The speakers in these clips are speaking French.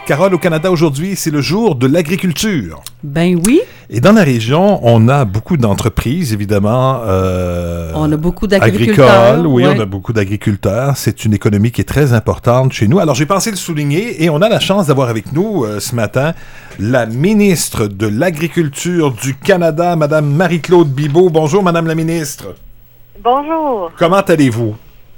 Carole, au Canada aujourd'hui, c'est le jour de l'agriculture. Ben oui. Et dans la région, on a beaucoup d'entreprises, évidemment. On a beaucoup d'agriculteurs. Agricoles, oui, on a beaucoup d'agriculteurs. C'est une économie qui est très importante chez nous. Alors, j'ai pensé le souligner et on a la chance d'avoir avec nous ce matin la ministre de l'Agriculture du Canada, Madame Marie-Claude Bibeau. Bonjour, Madame la ministre. Bonjour. Comment allez-vous?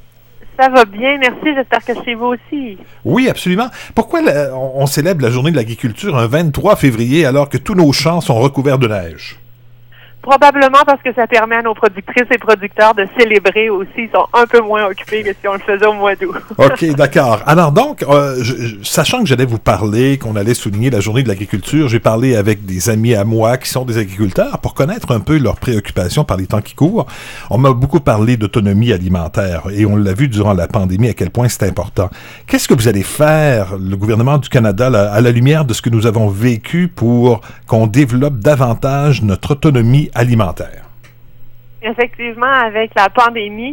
Ça va bien, merci. J'espère que chez vous aussi. Oui, absolument. Pourquoi on célèbre la journée de l'agriculture un 23 février alors que tous nos champs sont recouverts de neige? Probablement parce que ça permet à nos productrices et producteurs de célébrer aussi. Ils sont un peu moins occupés que si on le faisait au mois d'août. OK, d'accord. Alors donc, sachant que j'allais vous parler, qu'on allait souligner la journée de l'agriculture, j'ai parlé avec des amis à moi qui sont des agriculteurs pour connaître un peu leurs préoccupations par les temps qui courent. On m'a beaucoup parlé d'autonomie alimentaire et on l'a vu durant la pandémie à quel point c'est important. Qu'est-ce que vous allez faire, le gouvernement du Canada, à la lumière de ce que nous avons vécu pour qu'on développe davantage notre autonomie alimentaire? Effectivement, avec la pandémie,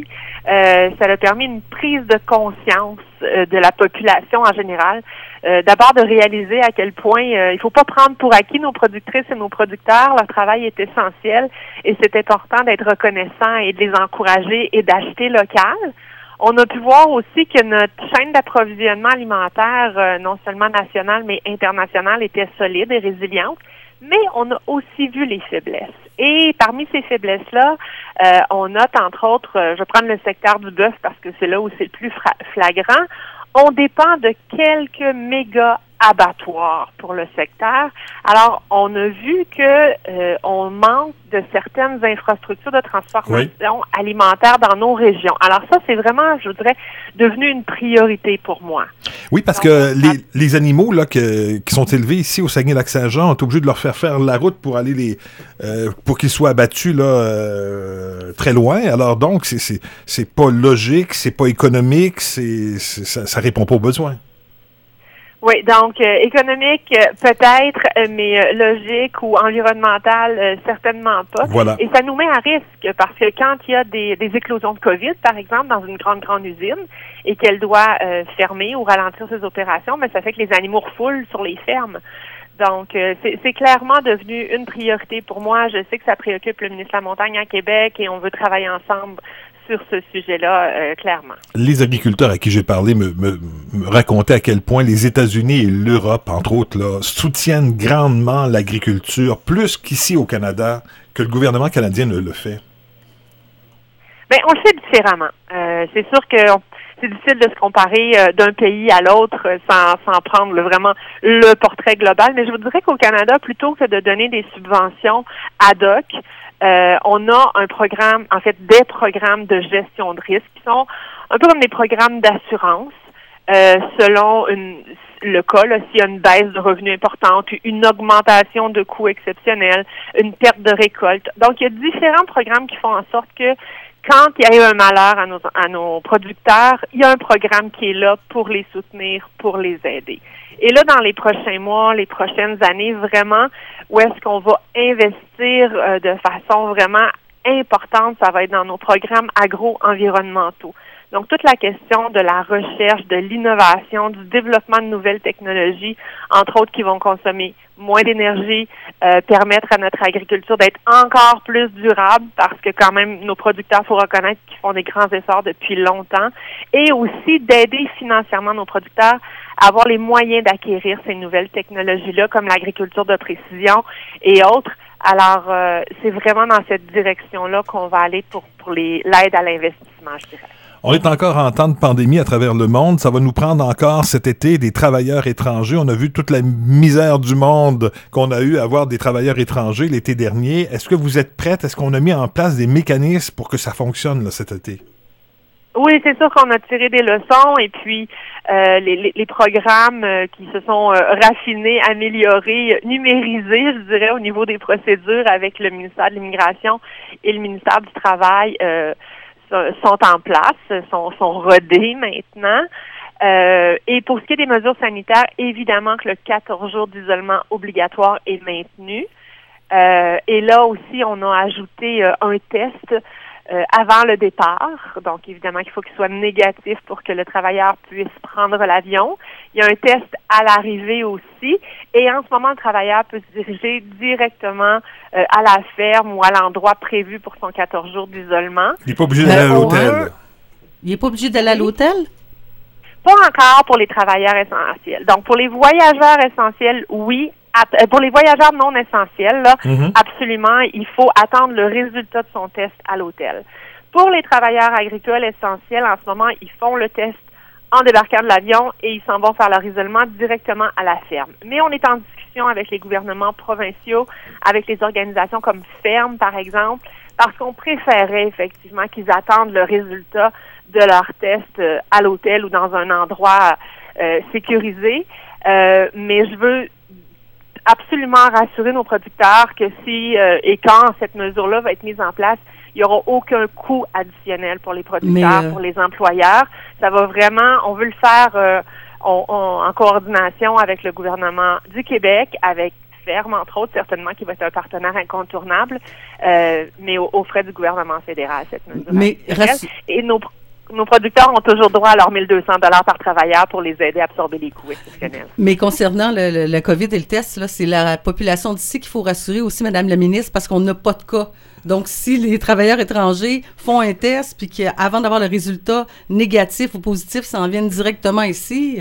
ça a permis une prise de conscience de la population en général. D'abord, de réaliser à quel point il faut pas prendre pour acquis nos productrices et nos producteurs. Leur travail est essentiel et c'est important d'être reconnaissant et de les encourager et d'acheter local. On a pu voir aussi que notre chaîne d'approvisionnement alimentaire, non seulement nationale, mais internationale, était solide et résiliente. Mais on a aussi vu les faiblesses. Et parmi ces faiblesses-là, on note, entre autres, je vais prendre le secteur du bœuf parce que c'est là où c'est le plus flagrant, on dépend de quelques méga abattoirs pour le secteur. Alors, on a vu que on manque de certaines infrastructures de transformation alimentaire dans nos régions. Alors ça, c'est vraiment, je dirais, devenu une priorité pour moi. Oui, parce que les animaux là qui sont élevés ici au Saguenay-Lac-Saint-Jean, on est obligé de leur faire la route pour aller pour qu'ils soient abattus là très loin. Alors donc, c'est pas logique, c'est pas économique, ça répond pas aux besoins. Oui, donc économique peut-être, mais logique ou environnemental certainement pas. Voilà. Et ça nous met à risque parce que quand il y a des éclosions de COVID, par exemple, dans une grande usine et qu'elle doit fermer ou ralentir ses opérations, mais ça fait que les animaux refoulent sur les fermes. Donc, c'est clairement devenu une priorité pour moi. Je sais que ça préoccupe le ministre de la Montagne à Québec et on veut travailler ensemble sur ce sujet-là, clairement. Les agriculteurs à qui j'ai parlé me racontaient à quel point les États-Unis et l'Europe, entre autres, là, soutiennent grandement l'agriculture, plus qu'ici au Canada, que le gouvernement canadien ne le fait. Bien, on le fait différemment. C'est sûr que c'est difficile de se comparer d'un pays à l'autre sans prendre vraiment le portrait global, mais je vous dirais qu'au Canada, plutôt que de donner des subventions ad hoc, on a un programme, en fait, des programmes de gestion de risque qui sont un peu comme des programmes d'assurance selon le cas, s'il y a une baisse de revenus importante, une augmentation de coûts exceptionnels, une perte de récolte. Donc, il y a différents programmes qui font en sorte que quand il arrive un malheur à nos producteurs, il y a un programme qui est là pour les soutenir, pour les aider. Et là, dans les prochains mois, les prochaines années, vraiment, où est-ce qu'on va investir de façon vraiment importante, ça va être dans nos programmes agro-environnementaux. Donc, toute la question de la recherche, de l'innovation, du développement de nouvelles technologies, entre autres qui vont consommer moins d'énergie, permettre à notre agriculture d'être encore plus durable parce que quand même, nos producteurs, il faut reconnaître qu'ils font des grands efforts depuis longtemps et aussi d'aider financièrement nos producteurs à avoir les moyens d'acquérir ces nouvelles technologies-là comme l'agriculture de précision et autres. Alors, c'est vraiment dans cette direction-là qu'on va aller pour l'aide à l'investissement, je dirais. On est encore en temps de pandémie à travers le monde. Ça va nous prendre encore cet été des travailleurs étrangers. On a vu toute la misère du monde qu'on a eu à avoir des travailleurs étrangers l'été dernier. Est-ce que vous êtes prête? Est-ce qu'on a mis en place des mécanismes pour que ça fonctionne là, cet été? Oui, c'est sûr qu'on a tiré des leçons et puis les programmes qui se sont raffinés, améliorés, numérisés, je dirais, au niveau des procédures avec le ministère de l'Immigration et le ministère du Travail sont en place, sont rodés maintenant. Et pour ce qui est des mesures sanitaires, évidemment que le 14 jours d'isolement obligatoire est maintenu. Et là aussi, on a ajouté un test avant le départ. Donc, évidemment qu'il faut qu'il soit négatif pour que le travailleur puisse prendre l'avion. Il y a un test à l'arrivée aussi. Et en ce moment, le travailleur peut se diriger directement à la ferme ou à l'endroit prévu pour son 14 jours d'isolement. Il n'est pas obligé d'aller à l'hôtel. Il n'est pas obligé d'aller à l'hôtel? Pas encore pour les travailleurs essentiels. Donc, pour les voyageurs essentiels, oui. Pour les voyageurs non essentiels, là, absolument, il faut attendre le résultat de son test à l'hôtel. Pour les travailleurs agricoles essentiels, en ce moment, ils font le test en débarquant de l'avion et ils s'en vont faire leur isolement directement à la ferme. Mais on est en discussion avec les gouvernements provinciaux, avec les organisations comme Ferme, par exemple, parce qu'on préférait effectivement qu'ils attendent le résultat de leur test à l'hôtel ou dans un endroit sécurisé. Mais je veux absolument rassurer nos producteurs que si et quand cette mesure-là va être mise en place, il n'y aura aucun coût additionnel pour les producteurs, pour les employeurs. Ça va vraiment, on veut le faire en coordination avec le gouvernement du Québec, avec Ferme, entre autres, certainement, qui va être un partenaire incontournable, mais aux frais du gouvernement fédéral, cette mesure. Et nos producteurs ont toujours droit à leurs 1 200 $ par travailleur pour les aider à absorber les coûts exceptionnels. Mais concernant le COVID et le test, là, c'est la population d'ici qu'il faut rassurer aussi, Madame la ministre, parce qu'on n'a pas de cas. Donc, si les travailleurs étrangers font un test, puis qu'avant d'avoir le résultat négatif ou positif, s'en viennent directement ici...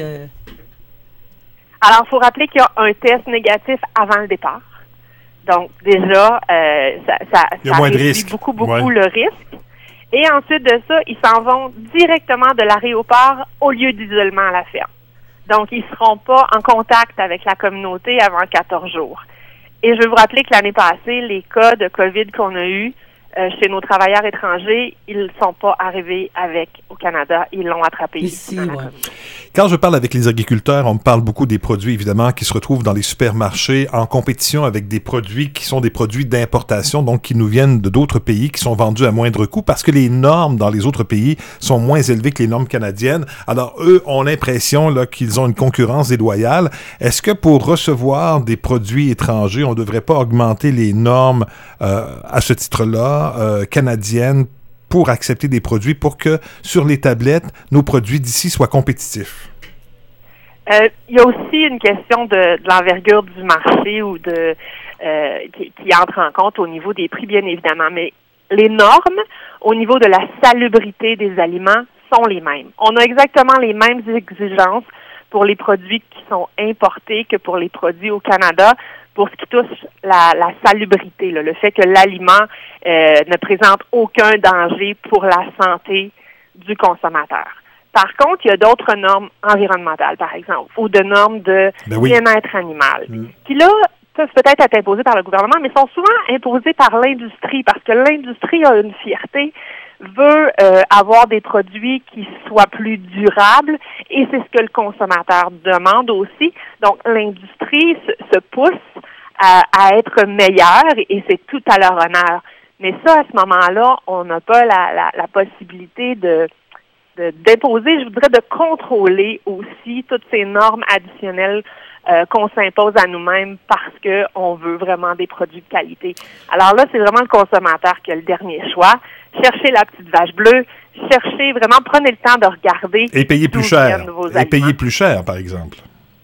Alors, il faut rappeler qu'il y a un test négatif avant le départ. Donc, déjà, ça réduit beaucoup le risque. Et ensuite de ça, ils s'en vont directement de l'aéroport au lieu d'isolement à la ferme. Donc, ils ne seront pas en contact avec la communauté avant 14 jours. Et je veux vous rappeler que l'année passée, les cas de COVID qu'on a eus chez nos travailleurs étrangers, ils ne sont pas arrivés au Canada. Ils l'ont attrapé ici. Quand je parle avec les agriculteurs, on me parle beaucoup des produits, évidemment, qui se retrouvent dans les supermarchés en compétition avec des produits qui sont des produits d'importation, donc qui nous viennent de d'autres pays, qui sont vendus à moindre coût, parce que les normes dans les autres pays sont moins élevées que les normes canadiennes. Alors, eux ont l'impression là, qu'ils ont une concurrence déloyale. Est-ce que pour recevoir des produits étrangers, on ne devrait pas augmenter les normes à ce titre-là, canadiennes, pour accepter des produits, pour que sur les tablettes, nos produits d'ici soient compétitifs? Il y a aussi une question de l'envergure du marché ou qui entre en compte au niveau des prix, bien évidemment. Mais les normes au niveau de la salubrité des aliments sont les mêmes. On a exactement les mêmes exigences pour les produits qui sont importés que pour les produits au Canada, pour ce qui touche la salubrité, le fait que l'aliment ne présente aucun danger pour la santé du consommateur. Par contre, il y a d'autres normes environnementales, par exemple, ou de normes de bien-être animal, qui là peuvent peut-être être imposées par le gouvernement, mais sont souvent imposées par l'industrie, parce que l'industrie a une fierté, veut avoir des produits qui soient plus durables, et c'est ce que le consommateur demande aussi. Donc, l'industrie se pousse à être meilleure, et c'est tout à leur honneur. Mais ça, à ce moment-là, on n'a pas la possibilité d'imposer, je voudrais, de contrôler aussi toutes ces normes additionnelles qu'on s'impose à nous-mêmes parce qu'on veut vraiment des produits de qualité. Alors là, c'est vraiment le consommateur qui a le dernier choix. Cherchez la petite vache bleue, prenez le temps de regarder. Et payer plus cher. Et payer plus cher, par exemple.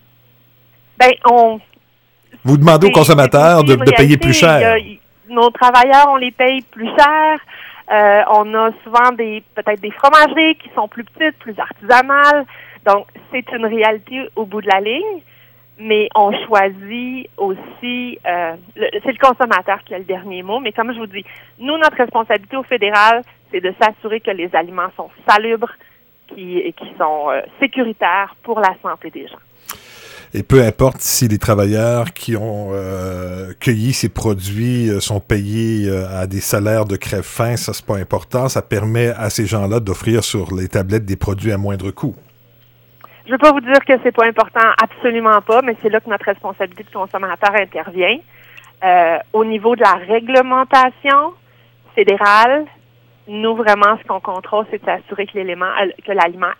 Vous demandez aux consommateurs de payer plus cher. Nos travailleurs, on les paye plus cher. On a souvent peut-être des fromageries qui sont plus petites, plus artisanales. Donc, c'est une réalité au bout de la ligne. Mais on choisit aussi, c'est le consommateur qui a le dernier mot, mais comme je vous dis, nous, notre responsabilité au fédéral, c'est de s'assurer que les aliments sont salubres, qui sont sécuritaires pour la santé des gens. Et peu importe si les travailleurs qui ont cueilli ces produits sont payés à des salaires de crève-faim, ça c'est pas important, ça permet à ces gens-là d'offrir sur les tablettes des produits à moindre coût. Je ne veux pas vous dire que c'est pas important, absolument pas, mais c'est là que notre responsabilité de consommateur intervient. Au niveau de la réglementation fédérale, nous, vraiment, ce qu'on contrôle, c'est de s'assurer que l'aliment est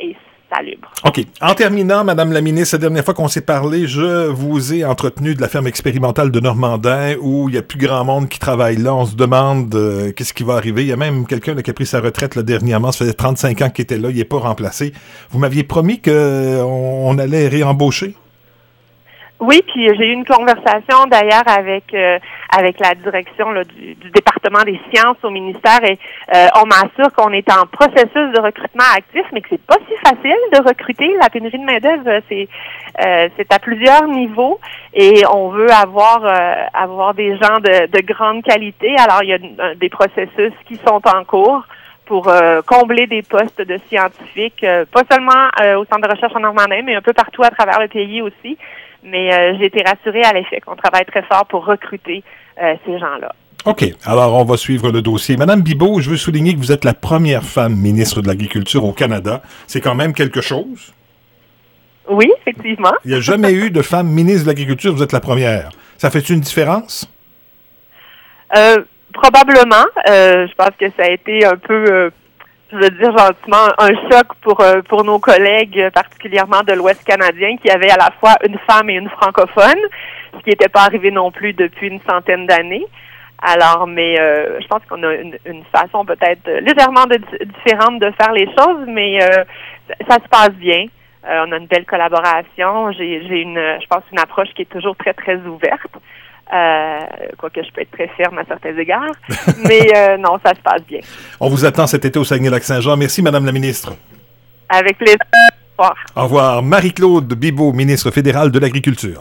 salubre. OK. En terminant, Madame la ministre, la dernière fois qu'on s'est parlé, je vous ai entretenu de la ferme expérimentale de Normandin où il y a plus grand monde qui travaille là. On se demande qu'est-ce qui va arriver. Il y a même quelqu'un là, qui a pris sa retraite là, dernièrement. Ça faisait 35 ans qu'il était là. Il n'est pas remplacé. Vous m'aviez promis qu'on allait réembaucher? Oui, puis j'ai eu une conversation d'ailleurs avec la direction là, du département des sciences au ministère et on m'assure qu'on est en processus de recrutement actif, mais que c'est pas si facile de recruter. La pénurie de main-d'œuvre, c'est à plusieurs niveaux et on veut avoir des gens de grande qualité. Alors il y a des processus qui sont en cours pour combler des postes de scientifiques, pas seulement au Centre de recherche en Normandie, mais un peu partout à travers le pays aussi. Mais j'ai été rassurée à l'effet qu'on travaille très fort pour recruter ces gens-là. OK. Alors, on va suivre le dossier. Madame Bibeau, je veux souligner que vous êtes la première femme ministre de l'Agriculture au Canada. C'est quand même quelque chose. Oui, effectivement. Il n'y a jamais eu de femme ministre de l'Agriculture. Vous êtes la première. Ça fait une différence? Probablement. Je pense que ça a été un peu... je veux dire gentiment, un choc pour nos collègues, particulièrement de l'Ouest canadien, qui avaient à la fois une femme et une francophone, ce qui n'était pas arrivé non plus depuis une centaine d'années. Alors, mais je pense qu'on a une façon peut-être légèrement différente de faire les choses, mais ça se passe bien. On a une belle collaboration. J'ai je pense, une approche qui est toujours très, très ouverte. Quoique je peux être très ferme à certains égards. Mais non, ça se passe bien. On vous attend cet été au Saguenay-Lac-Saint-Jean. Merci, Madame la ministre. Avec plaisir. Au revoir. Au revoir. Marie-Claude Bibeau, ministre fédérale de l'Agriculture.